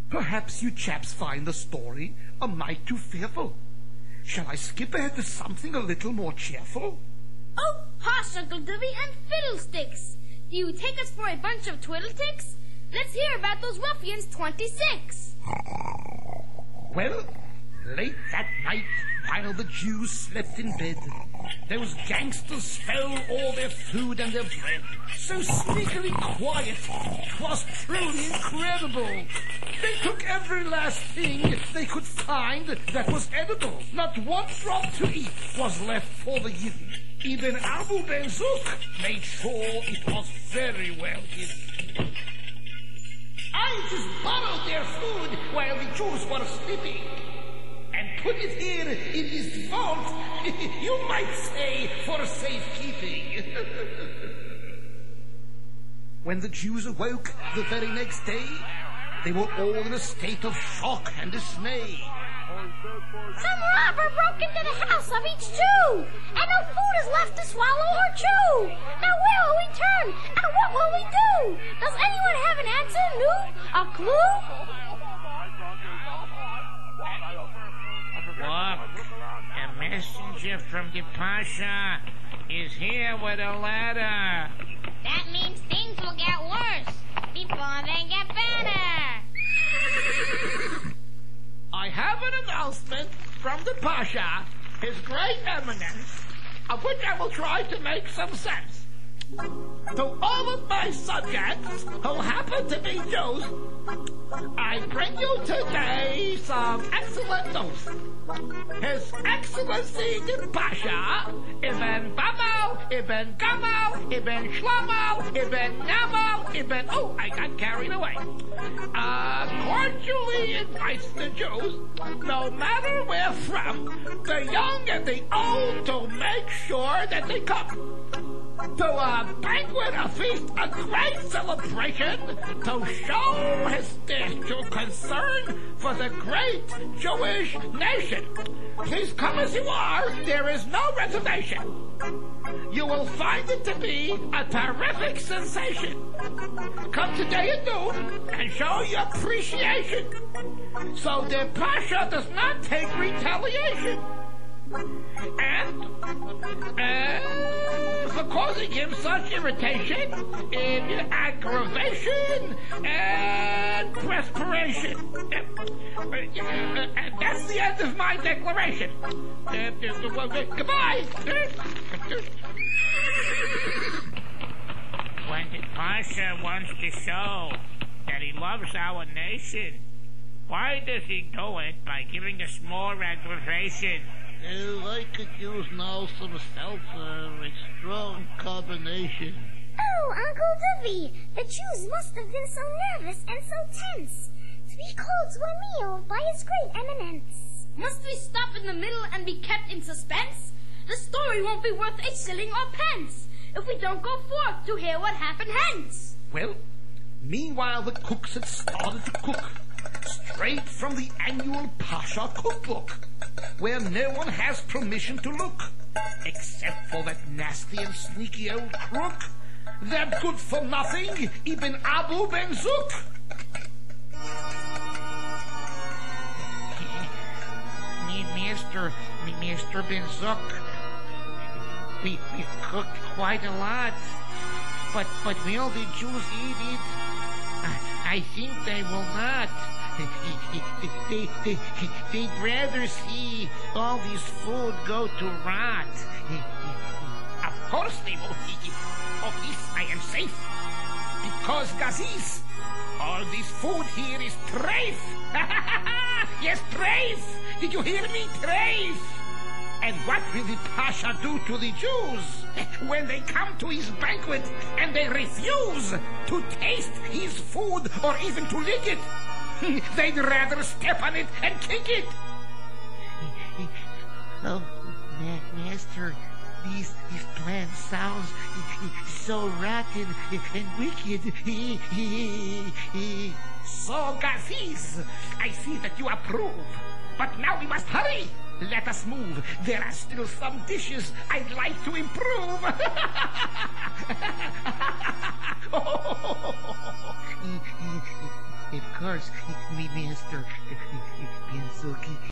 Perhaps you chaps find the story a mite too fearful. Shall I skip ahead to something a little more cheerful? Oh, hush, Uncle Dubby, and fiddlesticks! Do you take us for a bunch of twiddleticks? Let's hear about those ruffians 26. Well, late that night, while the Jews slept in bed, those gangsters stole all their food and their bread. So sneakily quiet, 'twas truly incredible. They took every last thing they could find that was edible. Not one drop to eat was left for the Yidden. Even Abu Ben Zuk made sure it was very well hidden. I just borrowed their food while the Jews were sleeping and put it here in this vault, you might say, for safekeeping. When the Jews awoke the very next day, they were all in a state of shock and dismay. Some robber broke into the house of each Jew, and no food is left to swallow or chew. Now where will we turn, and what will we do? Does anyone have an answer, a clue? Look, a messenger from the Pasha is here with a letter. That means things will get worse before they get better. I have an announcement from the Pasha, His Great Eminence, of which I will try to make some sense. To all of my subjects who happen to be Jews, I bring you today some excellent news. His Excellency the Pasha, Ibn Bamal, Ibn Gamal, Ibn Shlomo, Ibn Namal, Ibn... Oh, I got carried away. Cordially invites the Jews, no matter where from, the young and the old, to make sure that they come. To a banquet, a feast, a great celebration, to show his special concern for the great Jewish nation. Please come as you are, there is no reservation. You will find it to be a terrific sensation. Come today at noon and show your appreciation, so the Pasha does not take retaliation. And for causing him such irritation, in aggravation, and perspiration. And that's the end of my declaration. Goodbye. When the Pasha wants to show that he loves our nation, why does he do it by giving us more aggravation? I could use now some seltzer, a strong combination. Oh, Uncle Dubby, the Jews must have been so nervous and so tense to be called to a meal by His Great Eminence. Must we stop in the middle and be kept in suspense? The story won't be worth a shilling or pence if we don't go forth to hear what happened hence. Well, meanwhile the cooks had started to cook, straight from the annual Pasha cookbook, where no one has permission to look, except for that nasty and sneaky old crook, that good-for-nothing Ibn Abu Ben Zuk. Mr. Ben Zuk, we cooked quite a lot, but will the Jews eat it? I think they will not. They'd rather see all this food go to rot. Of course they won't eat it. Of this I am safe. Because, Gazis, all this food here is treif. Yes, treif. Did you hear me? Treif. And what will the Pasha do to the Jews when they come to his banquet and they refuse to taste his food or even to lick it? They'd rather step on it and kick it. Oh, Master, these plans sounds so rotten and wicked. So, Gazis, I see that you approve. But now we must hurry. Let us move. There are still some dishes I'd like to improve. Of course, me master.